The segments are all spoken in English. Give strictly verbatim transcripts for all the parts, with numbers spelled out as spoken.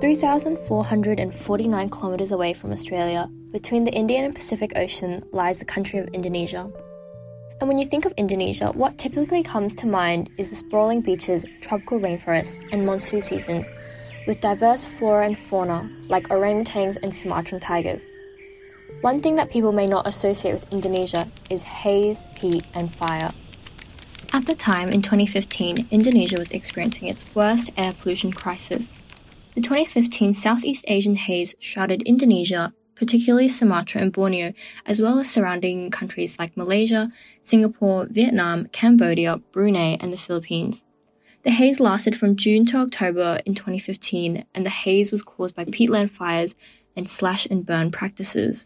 three thousand four hundred forty-nine kilometres away from Australia, between the Indian and Pacific Ocean, lies the country of Indonesia. And when you think of Indonesia, what typically comes to mind is the sprawling beaches, tropical rainforests, and monsoon seasons, with diverse flora and fauna like orangutans and Sumatran tigers. One thing that people may not associate with Indonesia is haze, heat, and fire. At the time, in twenty fifteen, Indonesia was experiencing its worst air pollution crisis. The twenty fifteen Southeast Asian haze shrouded Indonesia, particularly Sumatra and Borneo, as well as surrounding countries like Malaysia, Singapore, Vietnam, Cambodia, Brunei, and the Philippines. The haze lasted from June to October in twenty fifteen, and the haze was caused by peatland fires and slash and burn practices.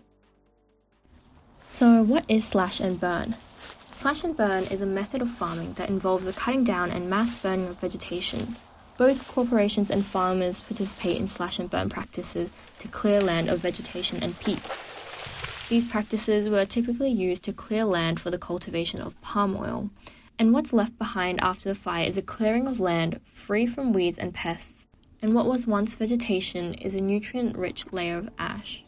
So what is slash and burn? Slash and burn is a method of farming that involves the cutting down and mass burning of vegetation. Both corporations and farmers participate in slash and burn practices to clear land of vegetation and peat. These practices were typically used to clear land for the cultivation of palm oil, and what's left behind after the fire is a clearing of land free from weeds and pests, and what was once vegetation is a nutrient-rich layer of ash.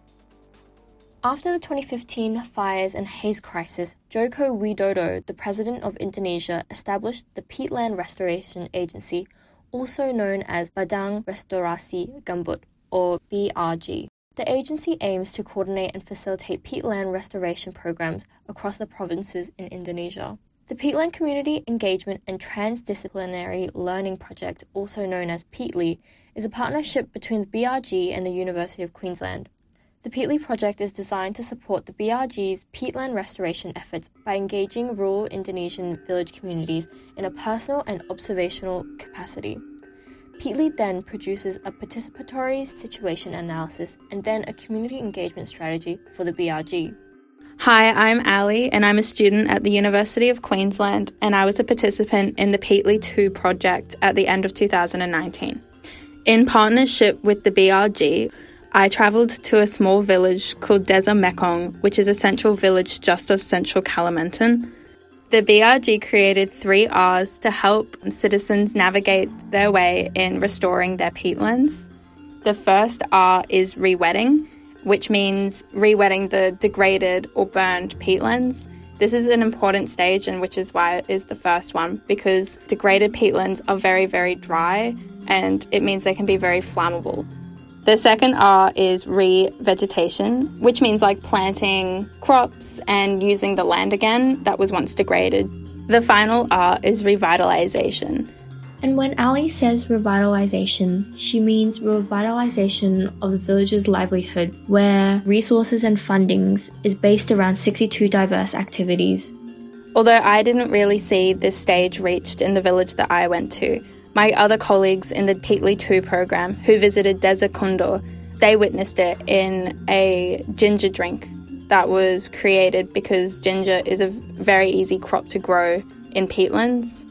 After the twenty fifteen fires and haze crisis, Joko Widodo, the president of Indonesia, established the Peatland Restoration Agency, also known as Badan Restorasi Gambut, or B R G. The agency aims to coordinate and facilitate peatland restoration programs across the provinces in Indonesia. The Peatland Community Engagement and Transdisciplinary Learning Project, also known as Peatly, is a partnership between the B R G and the University of Queensland. The Peatly project is designed to support the B R G's peatland restoration efforts by engaging rural Indonesian village communities in a personal and observational capacity. Peatly then produces a participatory situation analysis and then a community engagement strategy for the B R G. Hi, I'm Ali, and I'm a student at the University of Queensland, and I was a participant in the Peatly two project at the end of two thousand nineteen. In partnership with the B R G, I travelled to a small village called Desa Mekong, which is a central village just off central Kalimantan. The B R G created three R's to help citizens navigate their way in restoring their peatlands. The first R is rewetting, which means rewetting the degraded or burned peatlands. This is an important stage, and which is why it is the first one, because degraded peatlands are very, very dry, and it means they can be very flammable. The second R is re-vegetation, which means like planting crops and using the land again that was once degraded. The final R is revitalization. And when Ali says revitalization, she means revitalization of the village's livelihood, where resources and fundings is based around sixty-two diverse activities. Although I didn't really see this stage reached in the village that I went to, my other colleagues in the Peatly two program who visited Desa Kundor, they witnessed it in a ginger drink that was created because ginger is a very easy crop to grow in peatlands.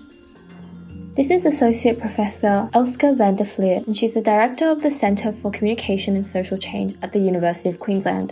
This is Associate Professor Elske van der Vliet, and she's the Director of the Centre for Communication and Social Change at the University of Queensland.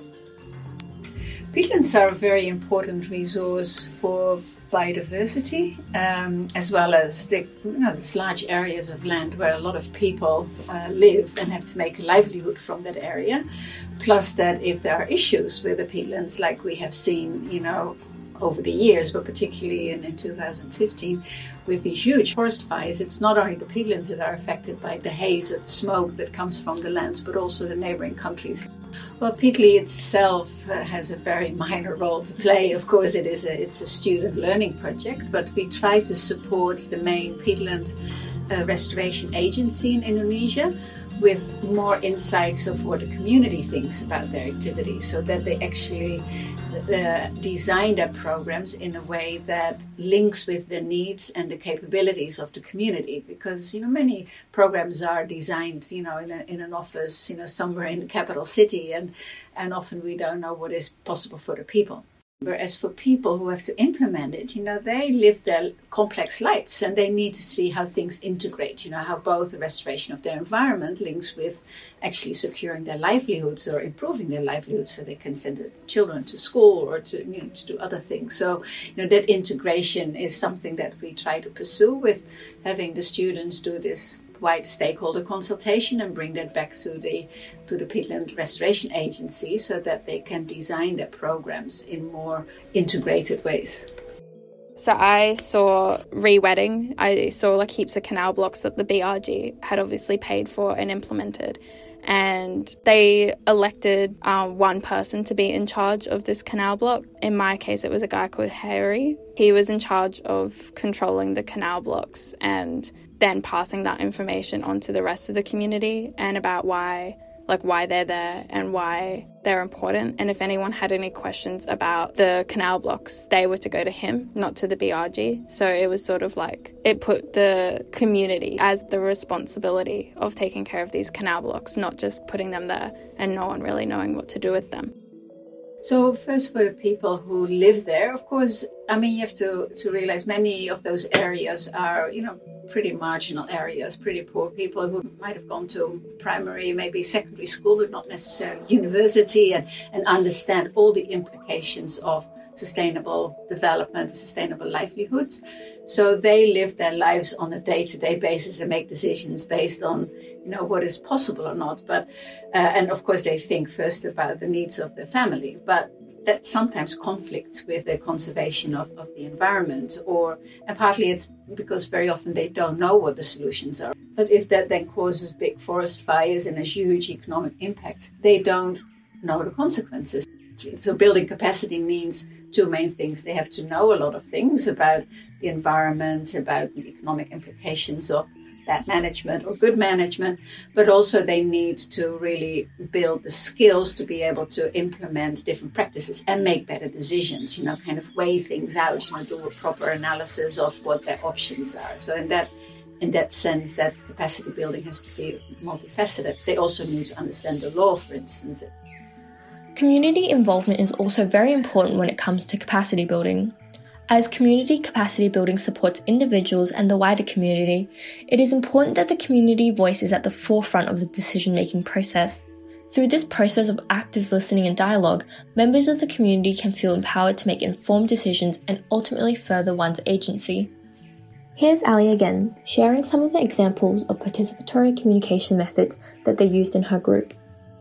Peatlands are a very important resource for biodiversity, um, as well as the, you know, these large areas of land where a lot of people uh, live and have to make a livelihood from that area. Plus that if there are issues with the peatlands, like we have seen, you know, over the years, but particularly in, in two thousand fifteen, with these huge forest fires, it's not only the peatlands that are affected by the haze or the smoke that comes from the lands, but also the neighboring countries. Well, Peatly itself uh, has a very minor role to play. Of course, it is a, it's a student learning project, but we try to support the main peatland uh, restoration agency in Indonesia with more insights of what the community thinks about their activities, so that they actually uh, design their programs in a way that links with the needs and the capabilities of the community. Because, you know, many programs are designed, you know, in, a, in an office, you know, somewhere in the capital city, and, and often we don't know what is possible for the people. Whereas for people who have to implement it, you know, they live their complex lives and they need to see how things integrate, you know, how both the restoration of their environment links with actually securing their livelihoods or improving their livelihoods so they can send their children to school or to, you know, to do other things. So, you know, that integration is something that we try to pursue with having the students do this statewide stakeholder consultation and bring that back to the to the Peatland Restoration Agency so that they can design their programs in more integrated ways. So I saw re-wetting. I saw like heaps of canal blocks that the B R G had obviously paid for and implemented. And they elected um, one person to be in charge of this canal block. In my case, it was a guy called Harry. He was in charge of controlling the canal blocks and then passing that information on to the rest of the community and about why like why they're there and why they're important. And if anyone had any questions about the canal blocks, they were to go to him, not to the B R G. So it was sort of like it put the community as the responsibility of taking care of these canal blocks, not just putting them there and no one really knowing what to do with them. So first, for the people who live there, of course, I mean, you have to, to realize many of those areas are, you know, pretty marginal areas, pretty poor people who might have gone to primary, maybe secondary school, but not necessarily university, and, and understand all the implications of sustainable development, sustainable livelihoods. So they live their lives on a day-to-day basis and make decisions based on, you know, what is possible or not. But uh, and of course they think first about the needs of their family, but that sometimes conflicts with the conservation of, of the environment, or and partly it's because very often they don't know what the solutions are. But if that then causes big forest fires and a huge economic impact, they don't know the consequences. So building capacity means two main things. They have to know a lot of things about the environment, about the economic implications of bad management or good management, but also they need to really build the skills to be able to implement different practices and make better decisions, you know, kind of weigh things out, you know, do a proper analysis of what their options are. So in that in that sense, that capacity building has to be multifaceted. They also need to understand the law, for instance. Community involvement is also very important when it comes to capacity building. As community capacity building supports individuals and the wider community, it is important that the community voice is at the forefront of the decision-making process. Through this process of active listening and dialogue, members of the community can feel empowered to make informed decisions and ultimately further one's agency. Here's Ali again, sharing some of the examples of participatory communication methods that they used in her group.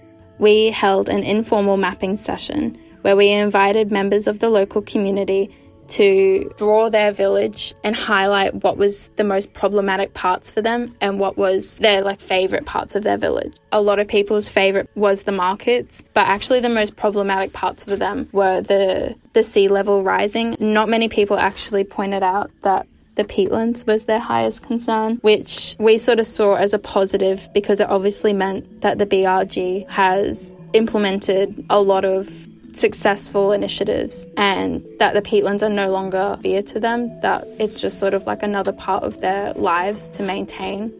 We held an informal mapping session where we invited members of the local community to draw their village and highlight what was the most problematic parts for them and what was their like favourite parts of their village. A lot of people's favourite was the markets, but actually the most problematic parts for them were the, the sea level rising. Not many people actually pointed out that the peatlands was their highest concern, which we sort of saw as a positive because it obviously meant that the B R G has implemented a lot of successful initiatives and that the peatlands are no longer dear to them, that it's just sort of like another part of their lives to maintain.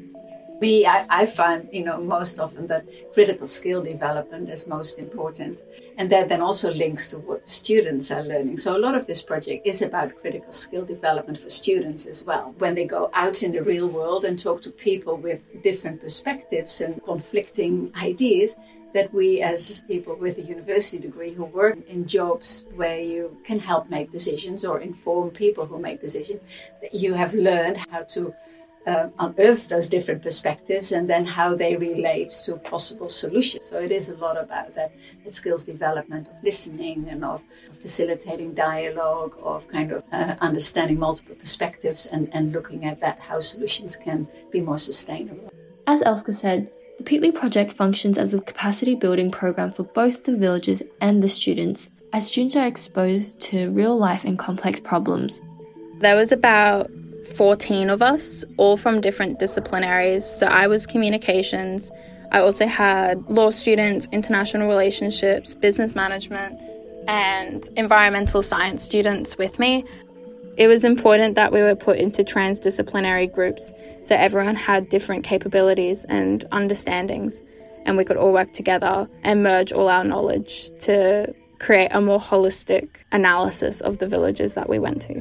Me, I, I find, you know, most often that critical skill development is most important. And that then also links to what students are learning. So a lot of this project is about critical skill development for students as well. When they go out in the real world and talk to people with different perspectives and conflicting ideas, that we as people with a university degree who work in jobs where you can help make decisions or inform people who make decisions, that you have learned how to uh, unearth those different perspectives and then how they relate to possible solutions. So it is a lot about that, that skills development of listening and of facilitating dialogue, of kind of uh, understanding multiple perspectives and, and looking at that, how solutions can be more sustainable. As Elske said, the Peatly Project functions as a capacity building program for both the villagers and the students, as students are exposed to real life and complex problems. There was about fourteen of us, all from different disciplinaries. So I was communications. I also had law students, international relationships, business management, and environmental science students with me. It was important that we were put into transdisciplinary groups so everyone had different capabilities and understandings and we could all work together and merge all our knowledge to create a more holistic analysis of the villages that we went to.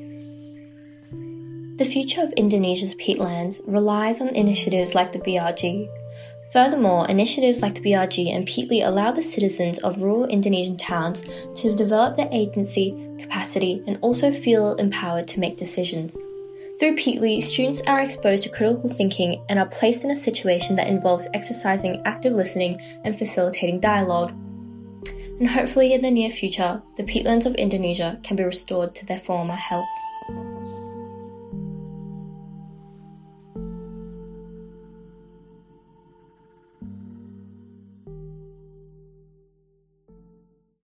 The future of Indonesia's peatlands relies on initiatives like the B R G. Furthermore, initiatives like the B R G and Peatly allow the citizens of rural Indonesian towns to develop their agency, capacity, and also feel empowered to make decisions. Through Peatly, students are exposed to critical thinking and are placed in a situation that involves exercising active listening and facilitating dialogue. And hopefully in the near future, the peatlands of Indonesia can be restored to their former health.